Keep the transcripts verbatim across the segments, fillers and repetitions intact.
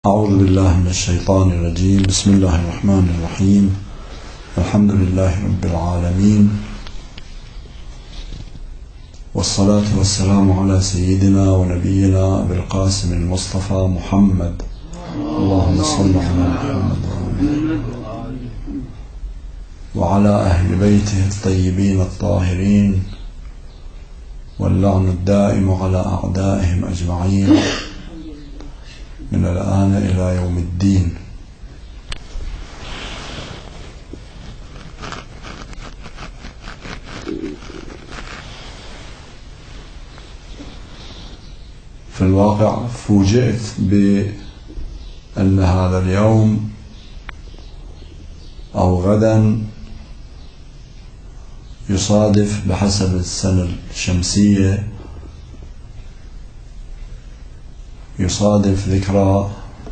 أعوذ بالله من الشيطان الرجيم. بسم الله الرحمن الرحيم. الحمد لله رب العالمين، والصلاة والسلام على سيدنا ونبينا أبي القاسم المصطفى محمد. اللهم صل على محمد وعلى أهل بيته الطيبين الطاهرين، واللعن الدائم على أعدائهم أجمعين من الآن إلى يوم الدين. في الواقع فوجئت بأن هذا اليوم أو غدا يصادف بحسب السنة الشمسية يصادف ذكرى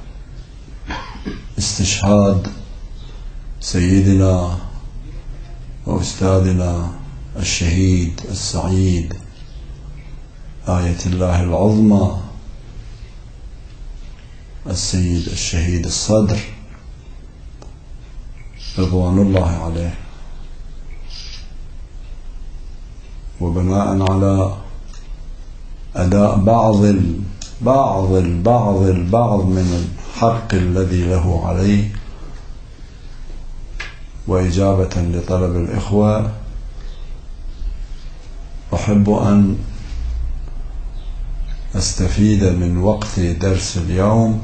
استشهاد سيدنا وأستاذنا الشهيد السعيد آية الله العظمى السيد الشهيد الصدر رضوان الله عليه، وبناء على أداء بعض ال بعض البعض البعض من الحق الذي له عليه، وإجابة لطلب الإخوة، أحب أن أستفيد من وقت درس اليوم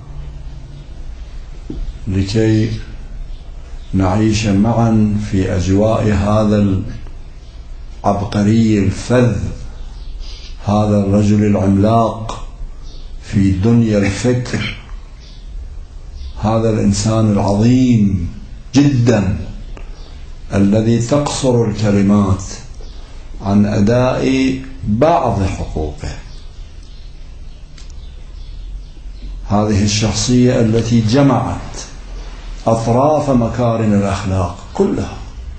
لكي نعيش معا في أجواء هذا العبقري الفذ، هذا الرجل العملاق في دنيا الفكر، هذا الإنسان العظيم جدا الذي تقصر الكلمات عن أداء بعض حقوقه. هذه الشخصية التي جمعت أطراف مكارم الأخلاق كلها،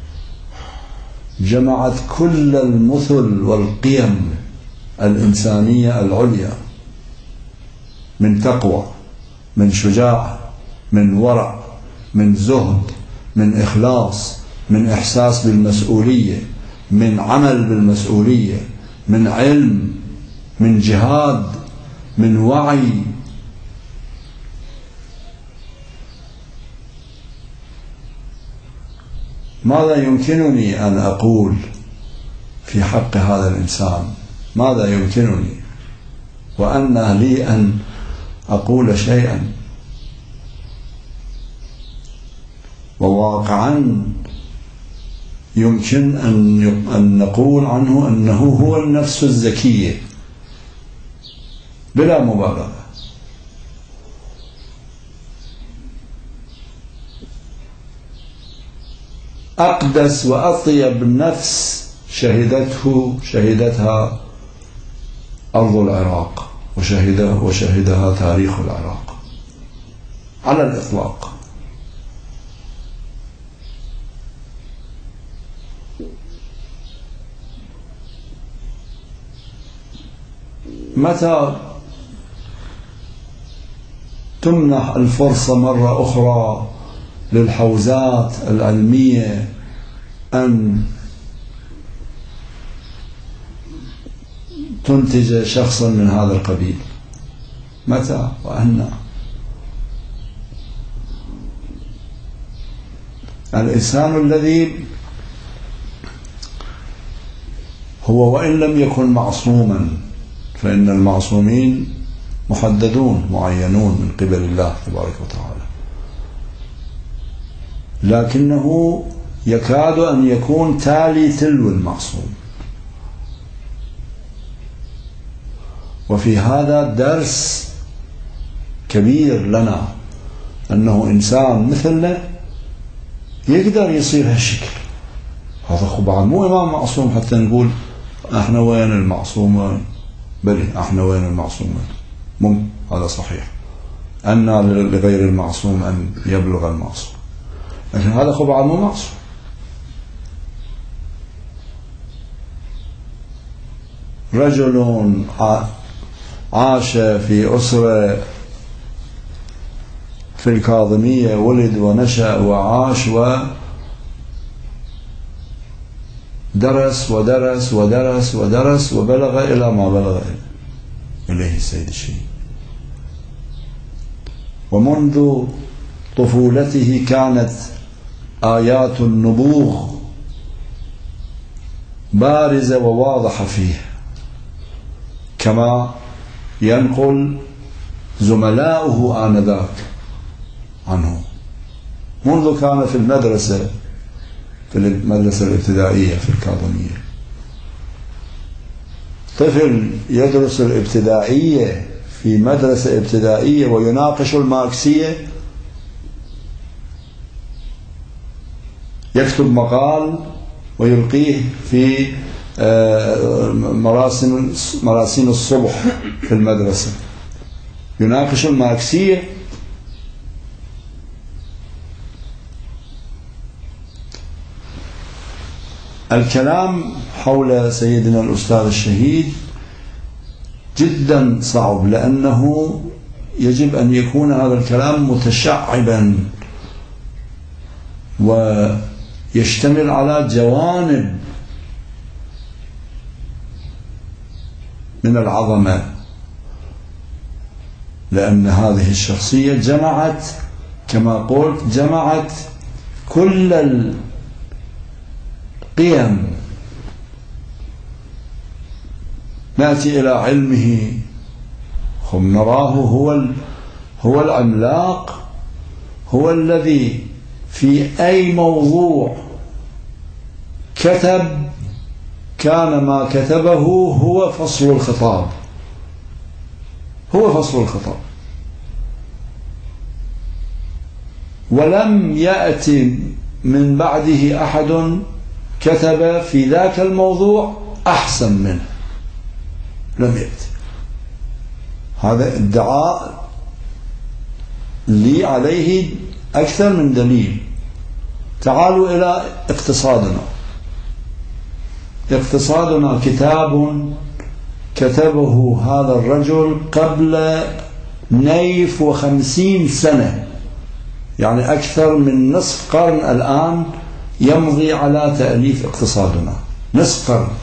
جمعت كل المثل والقيم الإنسانية العليا، من تقوى، من شجاعة، من ورع، من زهد، من إخلاص، من إحساس بالمسؤولية، من عمل بالمسؤولية، من علم، من جهاد، من وعي. ماذا يمكنني أن أقول في حق هذا الإنسان؟ ماذا يمكنني وأن لي أن أقول شيئا؟ وواقعا يمكن أن نقول عنه أنه هو النفس الزكية بلا مبالغة. أقدس وأطيب نفس شهدته شهدتها أرض العراق، وشهدها وشهدها تاريخ العراق على الإطلاق. متى تمنح الفرصة مرة أخرى للحوزات العلمية أن تنتج شخصا من هذا القبيل؟ متى وأن الإنسان الذي هو وإن لم يكن معصوما، فإن المعصومين محددون معينون من قبل الله تبارك وتعالى، لكنه يكاد أن يكون تالي تلو المعصوم. وفي هذا درس كبير لنا أنه إنسان مثلنا يقدر يصير هالشكل. هذا خبعا مو إمام معصوم حتى نقول احنا وين المعصومة. بلي احنا وين المعصومة، مو هذا صحيح، أن لغير المعصوم أن يبلغ المعصوم، لكن هذا خبعا مو معصوم. رجل عاش في أسرة في الكاظمية ولد ونشأ وعاش ودرس ودرس ودرس ودرس وبلغ إلى ما بلغ إليه السيد الشهيد. ومنذ طفولته كانت آيات النبوغ بارزة وواضحة فيه، كما ينقل زملاؤه آنذاك عنه. منذ كان في المدرسة في المدرسة الابتدائية في الكاظمية، طفل يدرس الابتدائية في مدرسة ابتدائية ويناقش الماركسية، يكتب مقال ويلقيه في مراسم مراسم الصبح في المدرسة، يناقش الماركسية. الكلام حول سيدنا الأستاذ الشهيد جدا صعب، لأنه يجب أن يكون هذا الكلام متشعبا ويشتمل على جوانب من العظمة، لأن هذه الشخصية جمعت كما قلت جمعت كل القيم. نأتي إلى علمه هم نراه هو هو العملاق، هو الذي في أي موضوع كتب كان ما كتبه هو فصل الخطاب، هو فصل الخطاب، ولم يأتي من بعده أحد كتب في ذاك الموضوع أحسن منه، لم يأتي. هذا ادعاء لي عليه أكثر من دليل. تعالوا إلى اقتصادنا. اقتصادنا كتاب كتبه هذا الرجل قبل نيف وخمسين سنة، يعني أكثر من نصف قرن الآن يمضي على تأليف اقتصادنا، نصف قرن.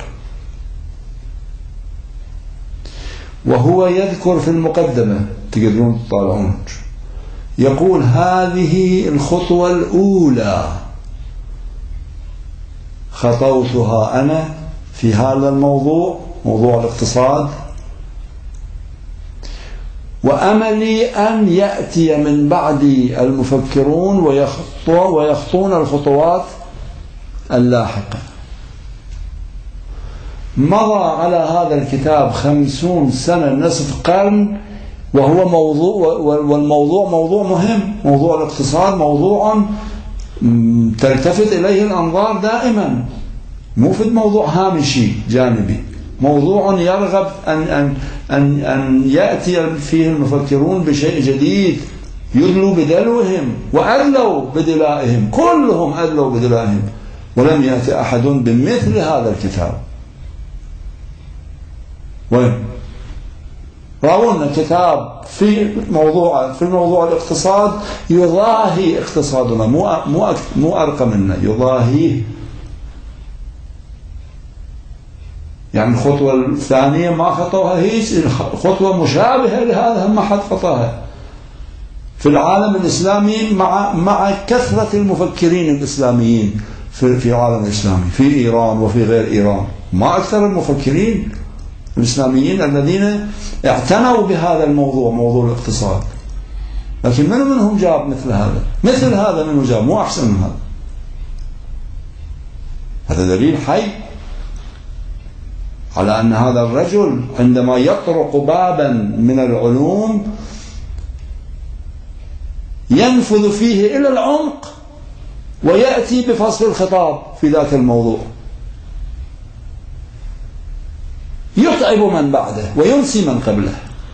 وهو يذكر في المقدمة، تقدرون تطالعون، يقول هذه الخطوة الأولى خطوتها أنا في هذا الموضوع، موضوع الاقتصاد، وأملي أن يأتي من بعدي المفكرون ويخطون الخطوات اللاحقة. مضى على هذا الكتاب خمسون سنة، نصف قرن، وهو موضوع، والموضوع موضوع مهم. موضوع الاقتصاد موضوع تلتفت إليه الأنظار دائما، مو في موضوع هامشي جانبي، موضوع يرغب أن, أن, أن, أن يأتي فيه المفكرون بشيء جديد، يدلوا بدلوهم وأدلوا بدلائهم، كلهم أدلوا بدلائهم، ولم يأتي أحد بمثل هذا الكتاب. وين راونا كتاب في موضوع في موضوع الاقتصاد يضاهي اقتصادنا، مو مو مو أرقى منا، يضاهيه. يعني الخطوة الثانية ما خطوها هيك، خطوة مشابهة لهذا ما حد خطاها في العالم الإسلامي، مع مع كثرة المفكرين الإسلاميين في في العالم الإسلامي، في إيران وفي غير إيران، ما أكثر المفكرين الإسلاميين الذين اعتنوا بهذا الموضوع، موضوع الاقتصاد. لكن من منهم جاب مثل هذا؟ مثل هذا منه جاب، مو أحسن من هذا. هذا دليل حي على أن هذا الرجل عندما يطرق بابا من العلوم ينفذ فيه إلى العمق ويأتي بفصل الخطاب في ذاك الموضوع، يتعب من بعده وينسي من قبله،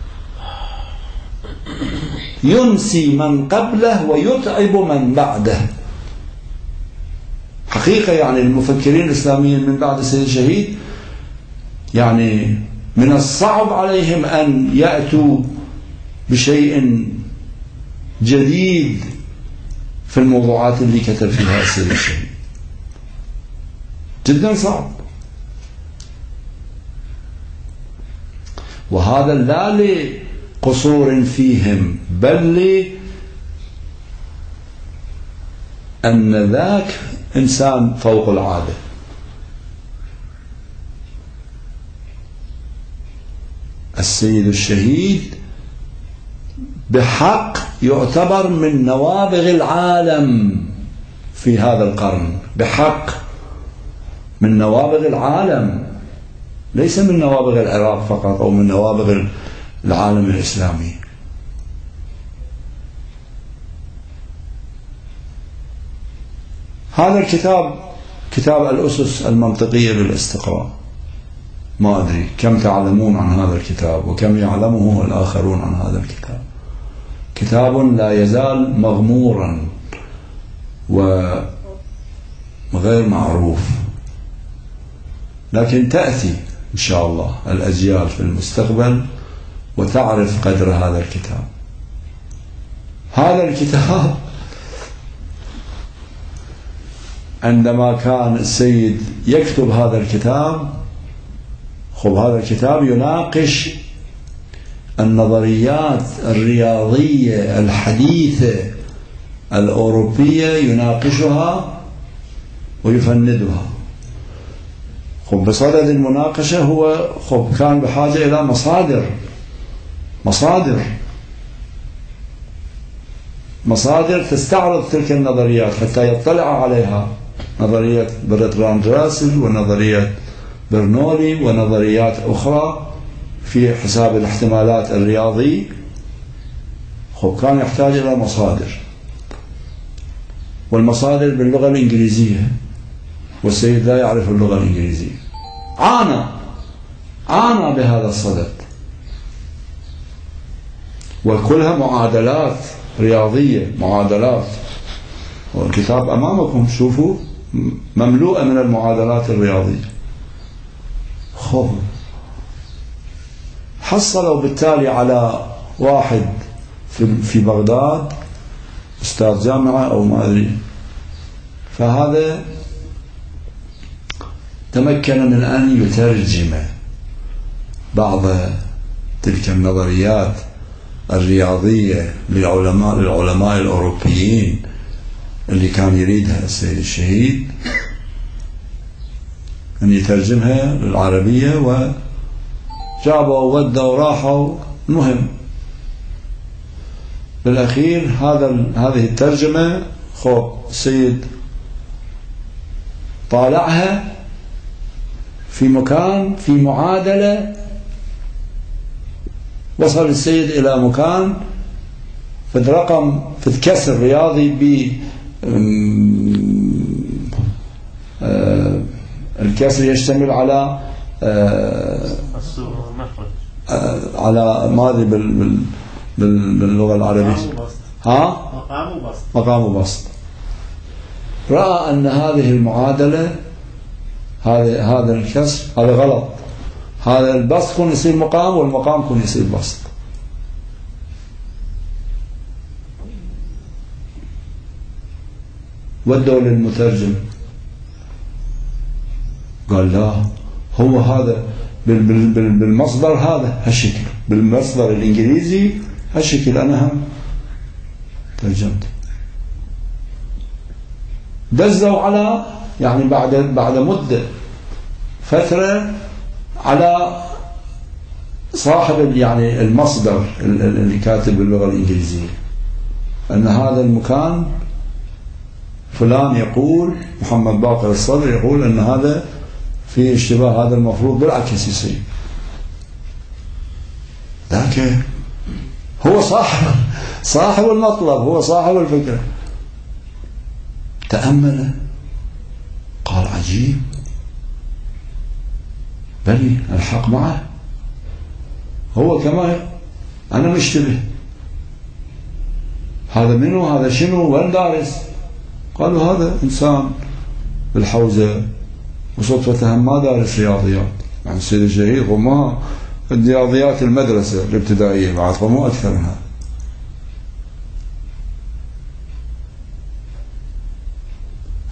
ينسي من قبله ويتعب من بعده. حقيقة يعني المفكرين الإسلاميين من بعد السيد الشهيد يعني من الصعب عليهم أن يأتوا بشيء جديد في الموضوعات اللي كتب فيها السيد الشهيد، جدا صعب. وهذا لا لقصور فيهم، بل لأن ذاك إنسان فوق العادة. السيد الشهيد بحق يعتبر من نوابغ العالم في هذا القرن، بحق من نوابغ العالم، ليس من نوابغ العراق فقط أو من نوابغ العالم الإسلامي. هذا الكتاب كتاب الأسس المنطقية للاستقراء، ما أدري كم تعلمون عن هذا الكتاب وكم يعلمه الآخرون عن هذا الكتاب. كتاب لا يزال مغمورا وغير معروف، لكن تأتي إن شاء الله الأجيال في المستقبل وتعرف قدر هذا الكتاب. هذا الكتاب عندما كان السيد يكتب هذا الكتاب، خب هذا الكتاب يناقش النظريات الرياضية الحديثة الأوروبية، يناقشها ويفندها. خب بصدد المناقشة هو خب كان بحاجة إلى مصادر مصادر مصادر تستعرض تلك النظريات حتى يطلع عليها، نظرية برتراند راسل ونظرية برنولي ونظريات أخرى في حساب الاحتمالات الرياضي. خب كان يحتاج إلى مصادر، والمصادر باللغة الإنجليزية، والسيد لا يعرف اللغة الإنجليزية، عانى عانى بهذا الصدد، وكلها معادلات رياضية، معادلات. والكتاب أمامكم شوفوا مملوءة من المعادلات الرياضية. خب حصلوا بالتالي على واحد في في بغداد أستاذ جامعة أو ما أدري، فهذا تمكن من أن يترجم بعض تلك النظريات الرياضية للعلماء للعلماء الأوروبيين اللي كان يريدها السيد الشهيد، أن يترجمها للعربية، وجابوا وودوا وراحوا. المهم بالأخير هذا هذه الترجمة خب السيد طالعها في مكان في معادلة، وصل السيد إلى مكان في رقم في كسر رياضي ب الكسر يشتمل على على ماذا باللغة العربية؟ ها؟ مقام وبسط. مقام وبسط. رأى أن هذه المعادلة، هذا هذا الكسر هذا غلط، هذا البسط كون يصير مقام والمقام كون يصير بسط. ودوا للمترجم قال لا، هو هذا بالمصدر هذا هالشكل، بالمصدر الإنجليزي هالشكل، أنا هم ترجمت. دزوا على يعني بعد بعد مدة فترة على صاحب يعني المصدر اللي كاتب باللغة الإنجليزية أن هذا المكان فلان يقول، محمد باقر الصدر يقول أن هذا في اشتباه، هذا المفروض بالعكس يصير. لكن هو صاحب صاحب المطلب، هو صاحب الفكرة. تأمل قال عجيب، بلي الحق معه، هو كما أنا مشتبه، هذا منو، هذا شنو، وين دارس؟ قالوا هذا إنسان بالحوزة وصدفة ما دارس رياضيات، يعني السيد الشهيد وما رياضيات المدرسة الابتدائية بعد، فمو أكثر منها.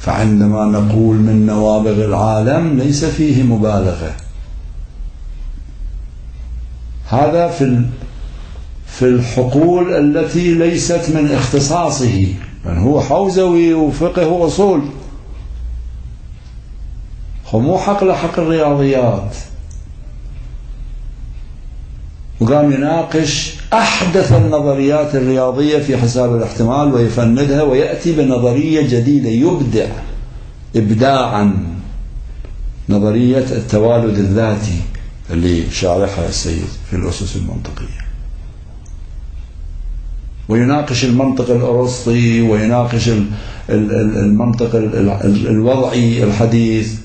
فعندما نقول من نوابغ العالم ليس فيه مبالغة. هذا في في الحقول التي ليست من اختصاصه، من هو حوزوي وفقه وأصول، مو حق حق الرياضيات. وقام يناقش أحدث النظريات الرياضية في حساب الاحتمال ويفندها ويأتي بنظرية جديدة، يبدع إبداعا، نظرية التوالد الذاتي اللي شارحها السيد في الأسس المنطقية، ويناقش المنطق الأرسطي، ويناقش المنطق الوضعي الحديث.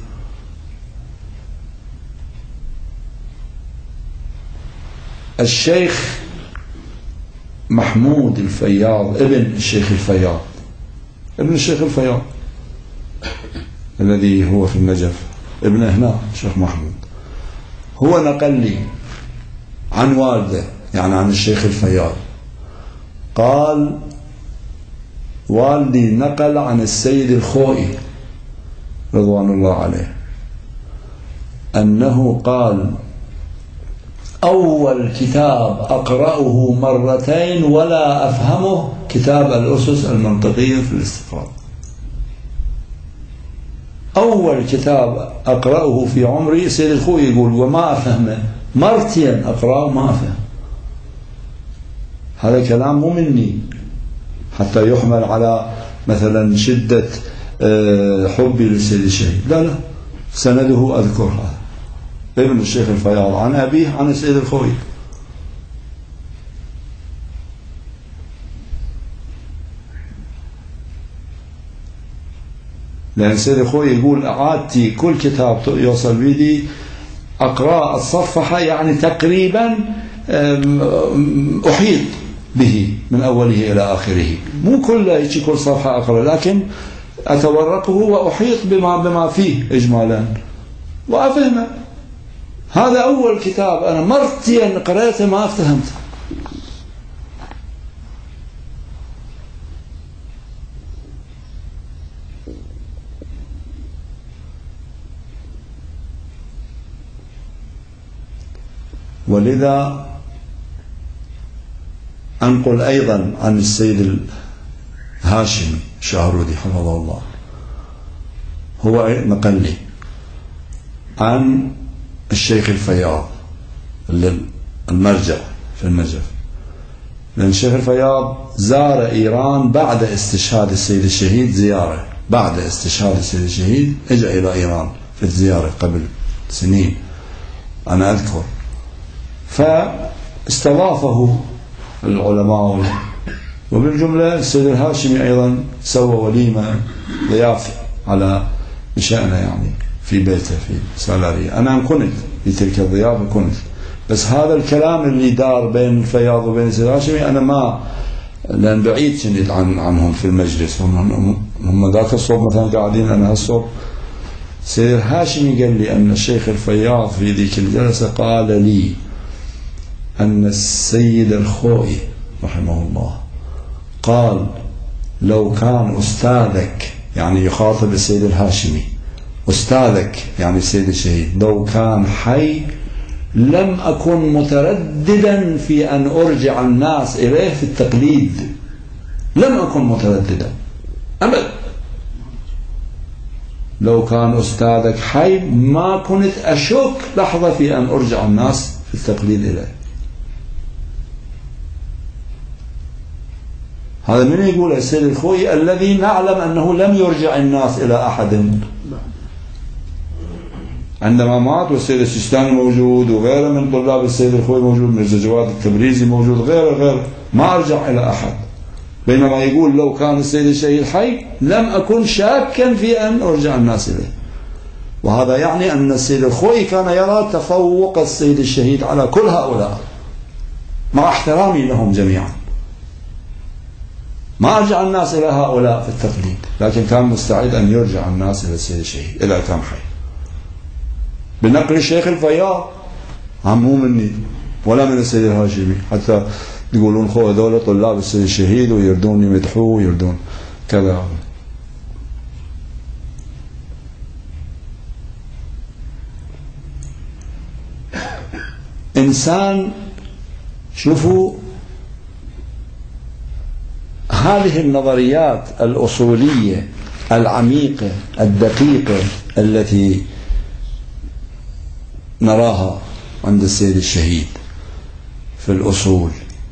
الشيخ محمود الفياض ابن الشيخ الفياض ابن الشيخ الفياض الذي هو في النجف، ابن هنا الشيخ محمود، هو نقل لي عن والده، يعني عن الشيخ الفياض، قال والدي نقل عن السيد الخوئي رضوان الله عليه أنه قال: أول كتاب أقرأه مرتين ولا أفهمه كتاب الأسس المنطقية في الاستفراغ. أول كتاب أقرأه في عمري سيد الخوئي يقول وما أفهمه، مرتين أقرأه ما أفهم. هذا كلام مو مني حتى يحمل على مثلا شدة حبي للسيد الشهيد، لا لا، سنده أذكرها، ابن الشيخ الفياض عن أبيه عن السيد الخوئي. لأن السيد الخوئي يقول عادتي كل كتاب يوصل بيدي أقرأ الصفحة، يعني تقريبا أحيط به من أوله إلى آخره، مو كل كل صفحة أقرأ، لكن أتورقه وأحيط بما بما فيه إجمالا وأفهمه. هذا أول كتاب أنا مرتين قرأته ما افتهمته. ولذا أنقل أيضا عن السيد الهاشمي الشهرودي حفظه الله، هو نقل لي عن الشيخ الفياض المرجع في النجف، لأن الشيخ الفياض زار إيران بعد استشهاد السيد الشهيد، زيارة بعد استشهاد السيد الشهيد اجى إلى إيران في الزيارة قبل سنين أنا أذكر، فاستضافه العلماء، وبالجملة السيد الهاشمي أيضا سوى وليمة ضيافة على بشأنه يعني في بيته في سالارية. أنا كنت في تلك الضيافة كنت، بس هذا الكلام اللي دار بين الفياض وبين السيد الهاشمي أنا ما، لأن بعيد كنت عن عنهم في المجلس، هم, هم ذاك الصوب مثلا قاعدين أنا هالصوب. السيد الهاشمي قال لي أن الشيخ الفياض في ذيك الجلسة قال لي أن السيد الخوئي رحمه الله قال لو كان أستاذك، يعني يخاطب السيد الهاشمي، أستاذك يعني السيد الشهيد، لو كان حي لم أكن مترددا في أن أرجع الناس إليه في التقليد، لم أكن مترددا أبدا. لو كان أستاذك حي ما كنت أشك لحظة في أن أرجع الناس في التقليد إليه. هذا من يقول السيد الخوئي الذي نعلم أنه لم يرجع الناس إلى أحد عندما مات، والسيد السيستاني موجود وغيره من طلاب السيد الخوئي موجود، مرزا جواد التبريزي موجود، غيره غيره، ما أرجع إلى أحد. بينما يقول لو كان السيد الشهيد حي لم أكن شاكا في أن أرجع الناس إليه. وهذا يعني أن السيد الخوئي كان يرى تفوق السيد الشهيد على كل هؤلاء مع احترامي لهم جميعا، ما أرجع الناس إلى هؤلاء في التقليد، لكن كان مستعد أن يرجع الناس إلى السيد الشهيد إذا كان حي. بنقل الشيخ الفياض، عمو مني ولا من السيد الهاشمي، حتى يقولون خو هذول طلاب السيد الشهيد ويردون يمدحوه ويردون كذا. إنسان، شوفوا هذه النظريات الأصولية العميقة الدقيقة التي نراها عند السيد الشهيد في الأصول،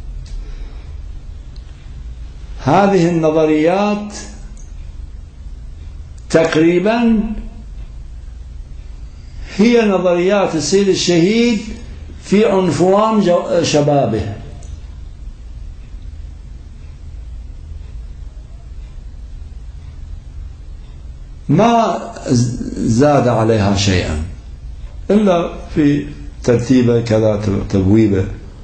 هذه النظريات تقريبا هي نظريات السيد الشهيد في عنفوان شبابه. ما زاد عليها شيئا إلا في ترتيبه كذا تبويبه،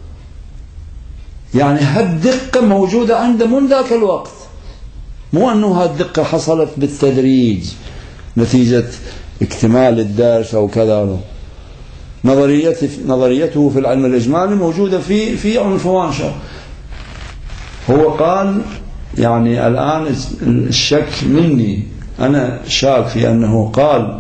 يعني هالدقة موجودة عنده من ذاك الوقت، مو أنه هالدقة حصلت بالتدريج نتيجة اكتمال الدرس أو كذا. نظريته نظريته في العلم الإجمالي موجودة في في عنفوان شر. هو قال يعني الآن الشك مني، أنا شاك في أنه قال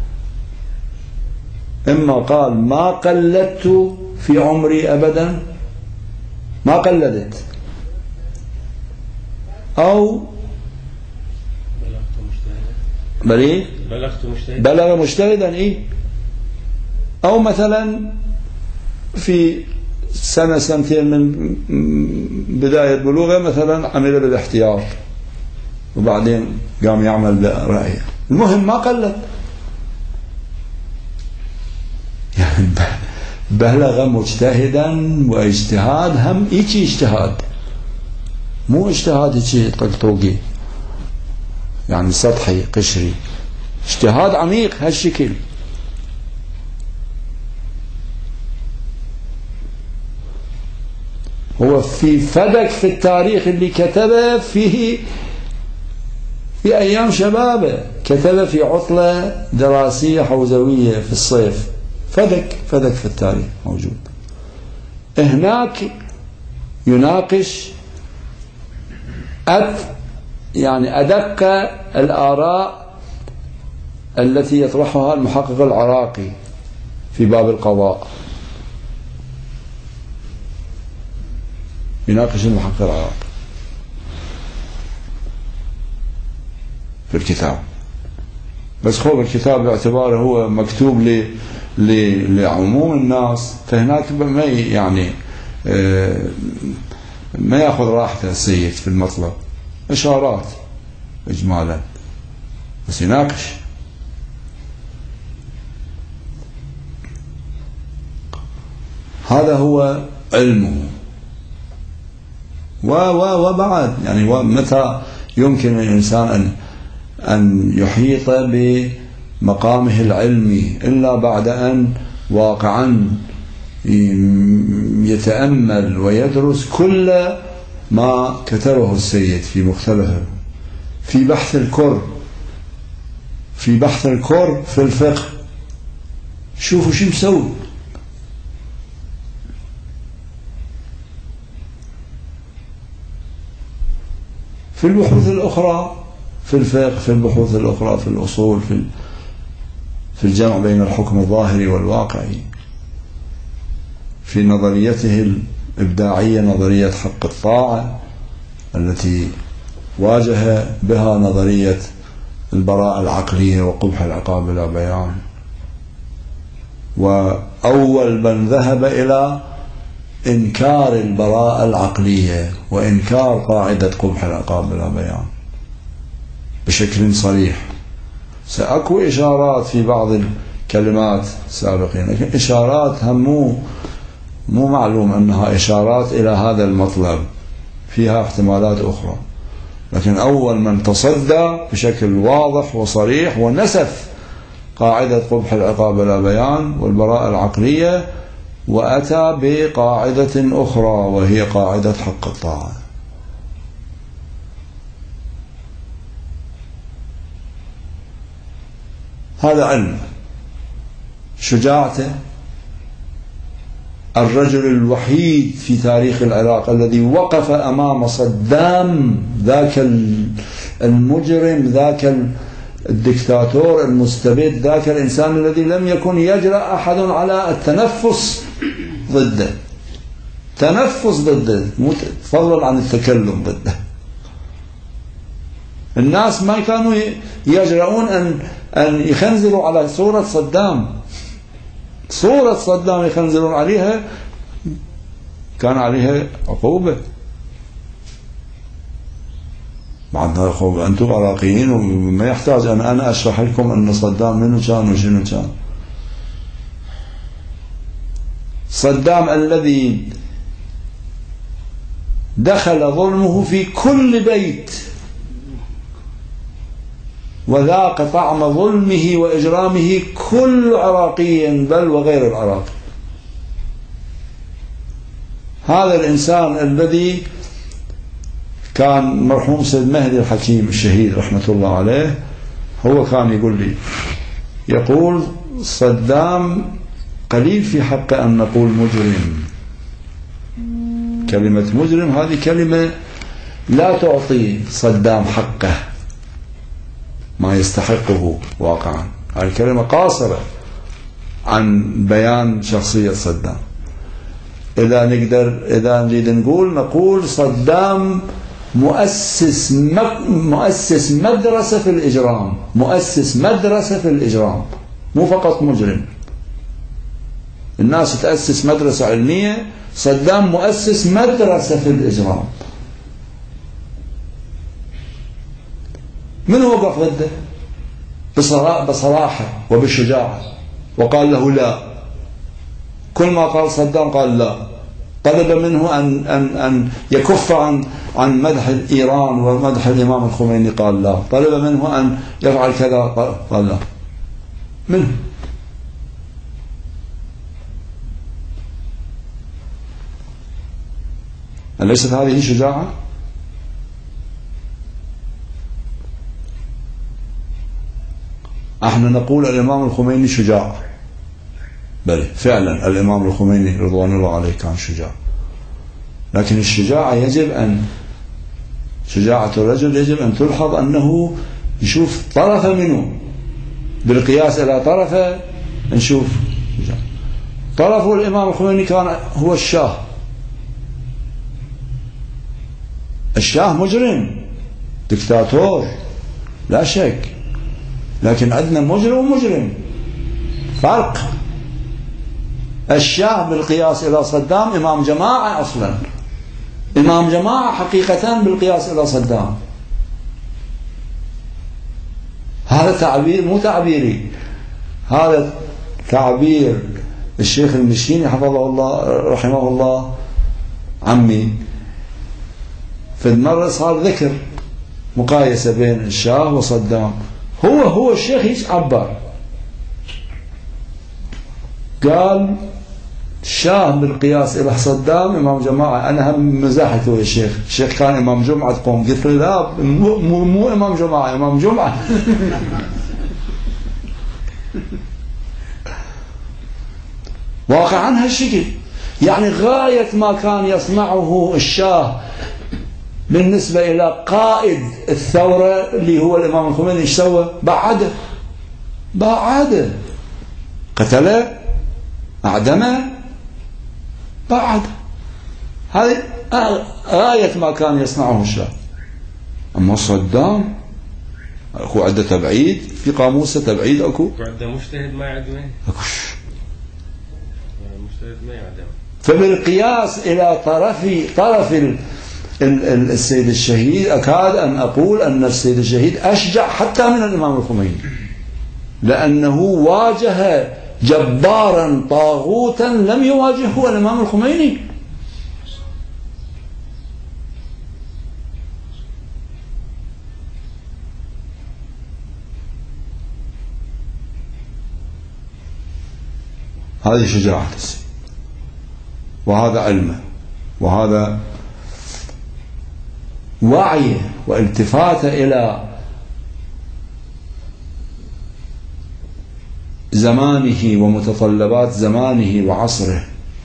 إما قال ما قلدت في عمري أبدا، ما قلدت، أو بلغت مجتهدا بلغ مجتهدا إيه، أو مثلا في سنة سنتين من بداية بلوغه مثلا عمل بالاحتياط وبعدين قام يعمل برأيه. المهم ما قلد، يعني بلغ مجتهدا، واجتهاد هم إيشي اجتهاد، مو اجتهاد إيشي طقطوقي يعني سطحي قشري، اجتهاد عميق هالشكل. هو في فدك في التاريخ اللي كتبه فيه في أيام شبابه، كتبه في عطلة دراسية حوزوية في الصيف، فدك فدك في التاريخ موجود. هناك يناقش أد يعني أدق الآراء التي يطرحها المحقق العراقي في باب القضاء، يناقش المحقق العراقي في الكتاب، بس خوف الكتاب باعتباره هو مكتوب ل لعموم الناس، فهناك ما يعني ما يأخذ راحته السيد في المطلب، إشارات إجمالا، بس يناقش. هذا هو علمه. و و وبعد يعني متى يمكن الإنسان أن أن يحيط بمقامه العلمي إلا بعد أن واقعا يتأمل ويدرس كل ما كتبه السيد في مختلفه، في بحث الكر في بحث الكر في الفقه. شوفوا شو مسوي، في البحوث الأخرى في الفقه، في البحوث الأخرى في الأصول، في في الجمع بين الحكم الظاهري والواقعي، في نظريته الإبداعية نظرية حق الطاعة التي واجه بها نظرية البراءة العقلية وقبح العقاب بلا بيان، وأول من ذهب إلى إنكار البراءة العقلية وإنكار قاعدة قبح العقاب بلا بيان بشكل صريح. سأكو إشارات في بعض الكلمات سابقين، لكن إشارات هم مو مو معلوم أنها إشارات إلى هذا المطلب، فيها احتمالات أخرى، لكن أول من تصدى بشكل واضح وصريح ونسف قاعدة قبح العقاب بلا بيان والبراءة العقلية، وأتى بقاعدة أخرى وهي قاعدة حق الطاعة. هذا علم، شجاعته، الرجل الوحيد في تاريخ العراق الذي وقف أمام صدام ذاك المجرم، ذاك الدكتاتور المستبد، ذاك الإنسان الذي لم يكن يجرأ أحد على التنفس ضده، تنفس ضده، فضلا عن التكلم ضده. الناس ما كانوا يجرؤون أن أن يخنزروا على صورة صدام، صورة صدام يخنزرون عليها، كان عليها عقوبة. بعد عقوبة. أنتم عراقيين وما يحتاج أن أنا أشرح لكم أن صدام منه كان وشنو كان. صدام الذي دخل ظلمه في كل بيت وذاق طعم ظلمه وإجرامه كل عراقي بل وغير العراق. هذا الإنسان الذي كان مرحوم سيد مهدي الحكيم الشهيد رحمة الله عليه، هو كان يقول لي، يقول صدام قليل في حقه أن نقول مجرم. كلمة مجرم هذه كلمة لا تعطي صدام حقه ما يستحقه واقعا، هذه كلمة قاصرة عن بيان شخصية صدام. إذا نقدر إذا نريد نقول نقول صدام مؤسس مؤسس مدرسة في الإجرام، مؤسس مدرسة في الإجرام، مو فقط مجرم. الناس تأسس مدرسة علمية، صدام مؤسس مدرسة في الإجرام. من وقف ضده بصراحة وبشجاعة وقال له لا؟ كل ما قال صدام قال لا. طلب منه أن أن أن يكف عن عن مدح إيران ومدح الإمام الخميني قال لا. طلب منه أن يفعل كذا قال لا. منه أليست هذه شجاعة؟ احنا نقول الإمام الخميني شجاع، بل فعلا الإمام الخميني رضوان الله عليه كان شجاع، لكن الشجاعة يجب أن شجاعة الرجل يجب أن تلحظ أنه يشوف طرف منه، بالقياس إلى طرفه نشوف طرفه. الإمام الخميني كان هو الشاه، الشاه مجرم دكتاتور لا شك، لكن عندنا مجرم ومجرم، فرق. الشاه بالقياس إلى صدام إمام جماعة، أصلا إمام جماعة حقيقة بالقياس إلى صدام. هذا تعبير مو تعبيري، هذا تعبير الشيخ المشيني حفظه الله رحمه الله عمي. في المرة صار ذكر مقايسة بين الشاه وصدام، هو هو الشيخ هيك عبر، قال الشاه بالقياس إلى صدام إمام جماعة. أنا هم مزاحت ويا الشيخ، الشيخ كان إمام جمعة قوم، قلت له لا مو, مو, مو إمام جماعة، إمام جمعة. واقعا هالشكل، يعني غاية ما كان يصنعه الشاه بالنسبة إلى قائد الثورة اللي هو الإمام الخميني، ايش سوى؟ بعده بعده قتله، أعدمه، بعد. هذه غاية ما كان يصنعه الشاه. أما صدام أكو عدة تبعيد في قاموسه، تبعيد أكو عدة مجتهد ما يعدمه، أكوش مجتهد ما يعدمه. فبالقياس إلى طرف طرف ال السيد الشهيد أكاد أن أقول أن السيد الشهيد أشجع حتى من الإمام الخميني، لأنه واجه جبارا طاغوتا لم يواجهه الإمام الخميني. هذه شجاعة السيد، وهذا علمه، وهذا وعيه والتفاته إلى زمانه ومتطلبات زمانه وعصره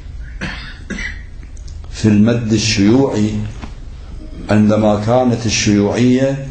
في المد الشيوعي، عندما كانت الشيوعية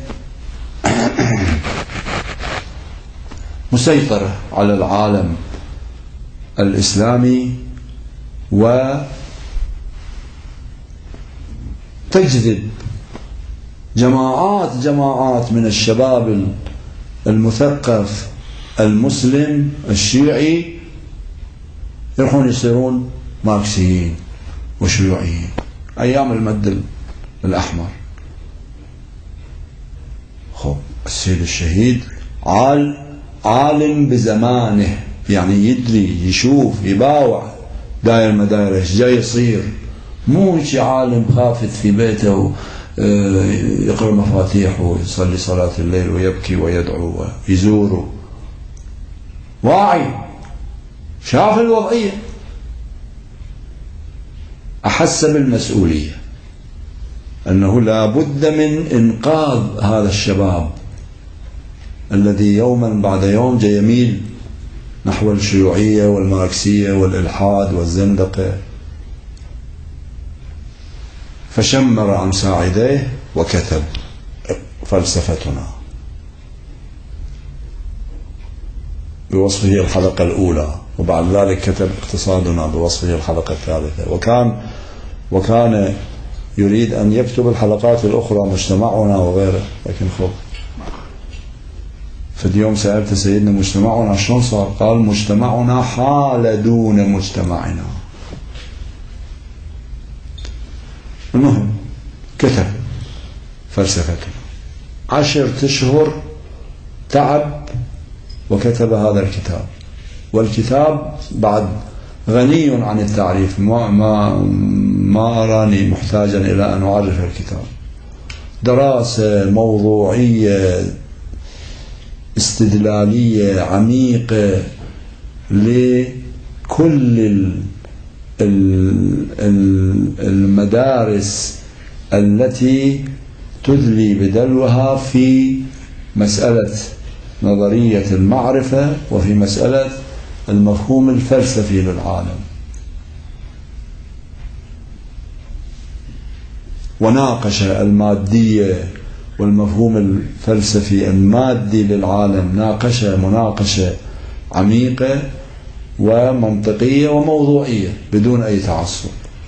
مسيطرة على العالم الإسلامي وتجذب جماعات جماعات من الشباب المثقف المسلم الشيعي يروحون يصيرون ماركسيين وشيوعيين أيام المد الأحمر. خب السيد الشهيد عال عالم بزمانه، يعني يدري يشوف يباوع داير مداير ايش جاي يصير، مو هيك عالم خافت في بيته يقرأ مفاتيح ويصلي صلاة الليل ويبكي ويدعو ويزور، واعي شاف الوضعية، أحس بالمسؤولية أنه لا بد من إنقاذ هذا الشباب الذي يوما بعد يوم جاي يميل نحو الشيوعية والماركسية والإلحاد والزندقة. فشمر عن ساعديه وكتب فلسفتنا بوصفه الحلقة الأولى، وبعد ذلك كتب اقتصادنا بوصفه الحلقة الثالثة، وكان وكان يريد أن يكتب الحلقات الأخرى مجتمعنا وغيره، لكن خب في اليوم سألت سيدنا مجتمعنا شلون صار؟ قال مجتمعنا حال دون مجتمعنا. المهم كتب فلسفتنا، عشرة أشهر تعب وكتب هذا الكتاب، والكتاب بعد غني عن التعريف، ما ما ما أراني محتاجا إلى أن أعرف الكتاب. دراسة موضوعية استدلالية عميقة لكل المدارس التي تدلي بدلوها في مسألة نظرية المعرفة وفي مسألة المفهوم الفلسفي للعالم، وناقش المادية والمفهوم الفلسفي المادي للعالم، ناقشه مناقشة عميقة ومنطقية وموضوعية بدون أي تعصب،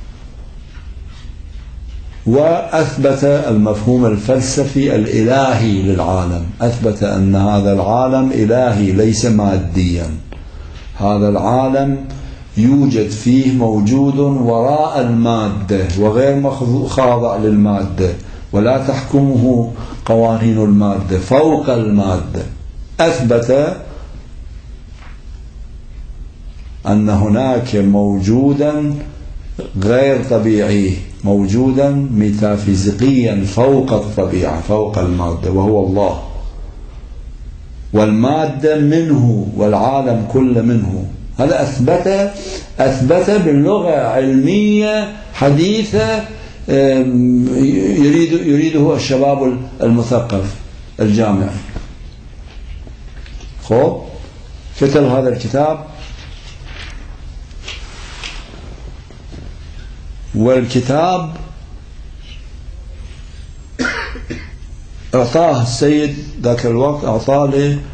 وأثبت المفهوم الفلسفي الإلهي للعالم، أثبت أن هذا العالم إلهي ليس ماديا، هذا العالم يوجد فيه موجود وراء المادة وغير خاضع للمادة، ولا تحكمه قوانين المادة، فوق المادة. أثبت أن هناك موجودا غير طبيعي، موجودا ميتافيزيقيا فوق الطبيعة فوق المادة، وهو الله، والمادة منه والعالم كله منه. هذا أثبت أثبت باللغة علمية حديثة يريد يريده الشباب المثقف الجامعي. خب كتب هذا الكتاب، والكتاب أعطاه السيد ذاك الوقت، أعطاه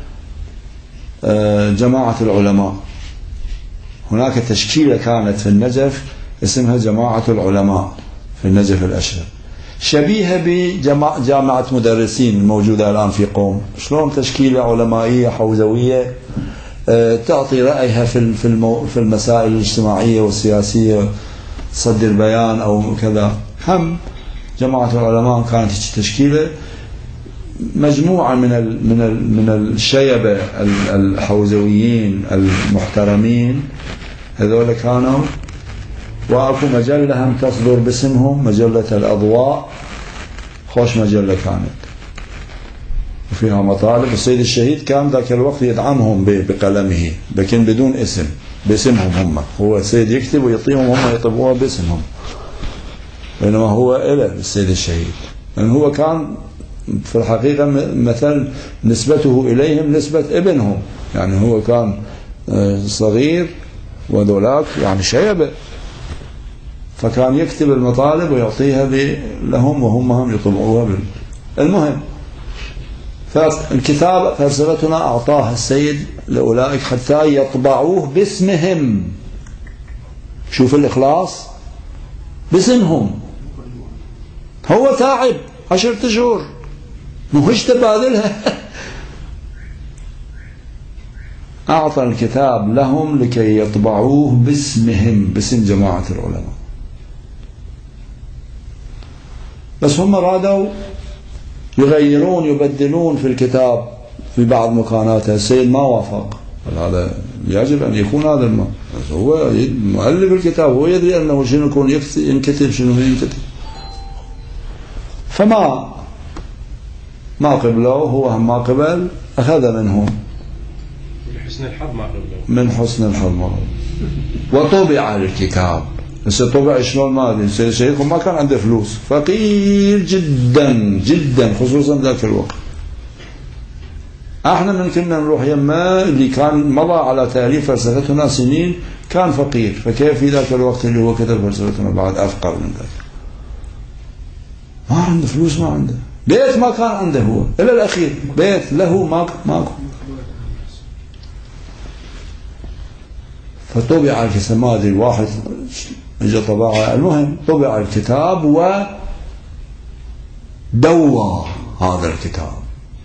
لجماعة العلماء. هناك تشكيلة كانت في النجف اسمها جماعة العلماء في النجف الأشرف، شبيهة بجامعة مدرسين الموجودة الآن في قوم. شلون تشكيلة علمائية حوزوية تعطي رأيها في في المسائل الاجتماعية والسياسية، تصدر بيان أو كذا. هم جماعة العلماء كانت تشكيلة مجموعة من ال من ال من الشيبة الحوزويين المحترمين، هذول كانوا. وأكو مجلة هم تصدر باسمهم، مجلة الأضواء، خوش مجلة كانت وفيها مطالب. السيد الشهيد كان ذاك الوقت يدعمهم بقلمه، لكن بدون اسم، باسمهم هم. هو السيد يكتب ويعطيهم، هم يطبقوها باسمهم، بينما هو إله السيد الشهيد، لأن هو كان في الحقيقة مثل نسبته إليهم نسبة ابنهم، يعني هو كان صغير وذولاك يعني شيبة، فكان يكتب المطالب ويعطيها لهم وهم هم يطبعوها. المهم، فالكتاب فلسفتنا أعطاها السيد لأولئك حتى يطبعوه باسمهم، شوف الإخلاص باسمهم. هو تعب عشرة أشهر مش تبادلها. أعطى الكتاب لهم لكي يطبعوه باسمهم، باسم جماعة العلماء. بس هم رادوا يغيرون يبدلون في الكتاب في بعض مكاناتها. السيد ما وافق، هذا يجب أن يكون هذا الماء. هو مؤلف الكتاب، هو يدري أنه شنو يكون ينكتب شنو ينكتب، فما ما قبلوا. هو ما قبل، أخذ منهم من حسن الحظ ما قبلوا، من حسن الحظ ما قبلوا. وطبع الكتاب. بس طبع شلون ما أدري. شيخهم ما كان عنده فلوس، فقير جدا جدا خصوصا ذاك الوقت. احنا من كنا نروح يما اللي كان مضى على تأليف فلسفتنا سنين كان فقير، فكيف في ذاك الوقت اللي هو كتب فلسفتنا بعد أفقر من ذاك. ما عنده فلوس، ما عنده بيت، ما كان عنده هو إلى الأخير بيت له ماكو ماكو. فطبع الكتاب، ما أدري واحد اجى طبعه، المهم طبع الكتاب ودوى هذا الكتاب،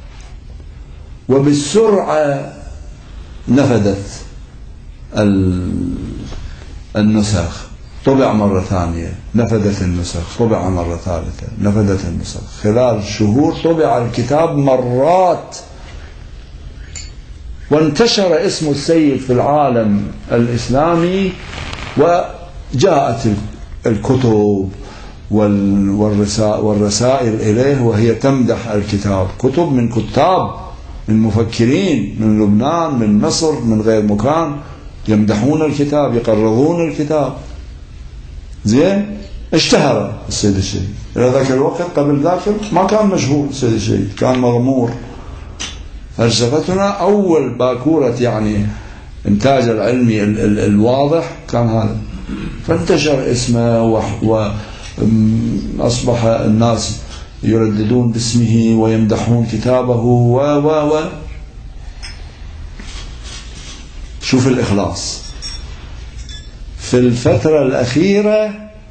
وبالسرعة نفدت النسخ. طبع مرة ثانية، نفدت النسخ. طبع مرة ثالثة، نفدت النسخ. خلال شهور طبع الكتاب مرات، وانتشر اسم السيد في العالم الإسلامي، وجاءت الكتب والرسائل إليه وهي تمدح الكتاب. كتب من كتاب، من مفكرين من لبنان، من مصر، من غير مكان، يمدحون الكتاب، يقرضون الكتاب. زين، اشتهر السيد الشهيد. إلى ذاك الوقت قبل ذاك ما كان مشهور السيد الشهيد، كان مغمور. فلسفتنا أول باكورة يعني إنتاج العلمي ال ال الواضح كان هذا. فانتشر اسمه، وأصبح الناس يرددون باسمه ويمدحون كتابه و و و شوف الإخلاص. في الفترة الأخيرة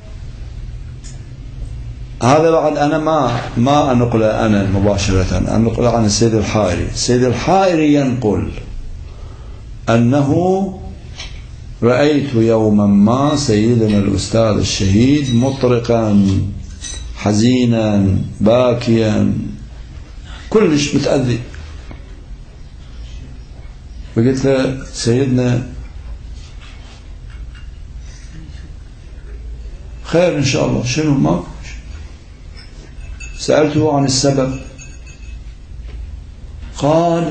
هذا بعد أنا ما ما أنقل أنا مباشرة، أنقل عن السيد الحائري. السيد الحائري ينقل أنه رأيت يوما ما سيدنا الأستاذ الشهيد مطرقا حزينا باكيا كلش متأذي. فقلت له سيدنا خير إن شاء الله، شنو ما؟ سألته عن السبب، قال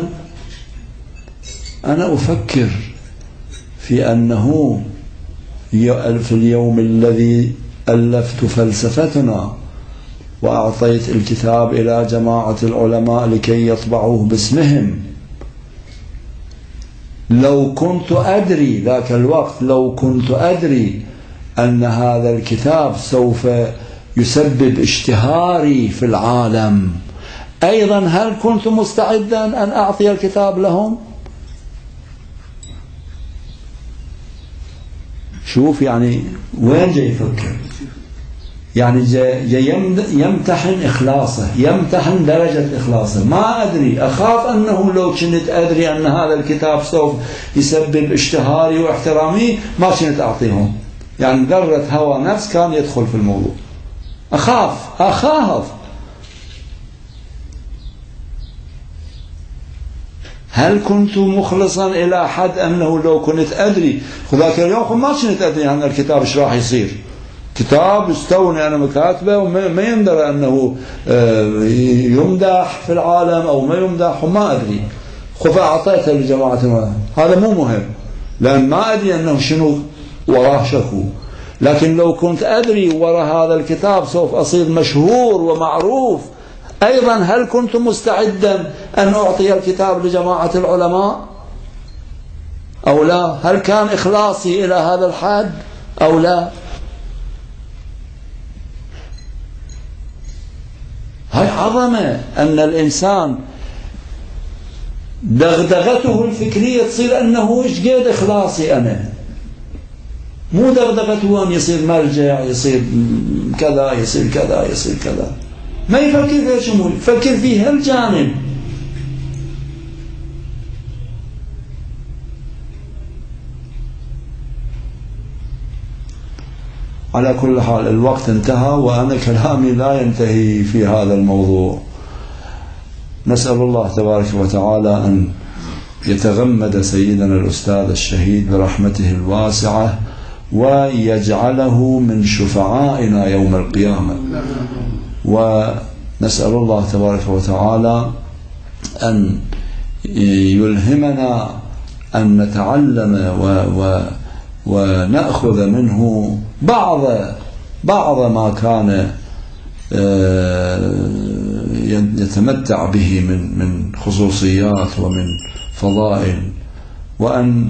أنا أفكر في أنه في اليوم الذي ألفت فلسفتنا وأعطيت الكتاب إلى جماعة العلماء لكي يطبعوه باسمهم، لو كنت أدري ذاك الوقت، لو كنت أدري أن هذا الكتاب سوف يسبب اشتهاري في العالم أيضا، هل كنت مستعدا أن أعطي الكتاب لهم؟ شوف يعني وين جاي يفكر، يعني جاي يمتحن إخلاصه، يمتحن درجة إخلاصه. ما أدري، أخاف أنه لو كنت أدري أن هذا الكتاب سوف يسبب اشتهاري واحترامي ما كنت أعطيهم. يعني ذرة هوى نفس كان يدخل في الموضوع. أخاف أخاف هل كنت مخلصا إلى حد أنه لو كنت أدري خذاك اليوم ما كنت أدري أن الكتاب إيش راح يصير. كتاب استوني أنا مكاتبه وما يندر أنه يمدح في العالم أو ما يمدح وما أدري، خذ أعطيته لجماعة. هذا مو مهم لأن ما أدري أنه شنو وراه شكو. لكن لو كنت أدري وراء هذا الكتاب سوف أصير مشهور ومعروف أيضا، هل كنت مستعدا أن أعطي الكتاب لجماعة العلماء أو لا؟ هل كان إخلاصي إلى هذا الحد أو لا؟ هاي عظمة أن الإنسان دغدغته الفكرية تصير أنه إيش قد إخلاصي أنا. مو دغدغة هو أن يصير مرجع، يصير كذا، يصير كذا، يصير كذا. ما يفكر في الشمول، يفكر في هالجانب. على كل حال الوقت انتهى، وأنا كلامي لا ينتهي في هذا الموضوع. نسأل الله تبارك وتعالى أن يتغمد سيدنا الأستاذ الشهيد برحمته الواسعة، ويجعله من شفعائنا يوم القيامة. ونسأل الله تبارك وتعالى أن يلهمنا أن نتعلم و و ونأخذ منه بعض بعض ما كان يتمتع به من من خصوصيات ومن فضائل، وأن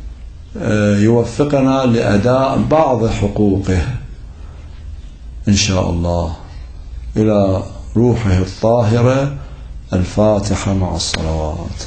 يوفقنا لأداء بعض حقوقه إن شاء الله. إلى روحه الطاهرة الفاتحة مع الصلوات.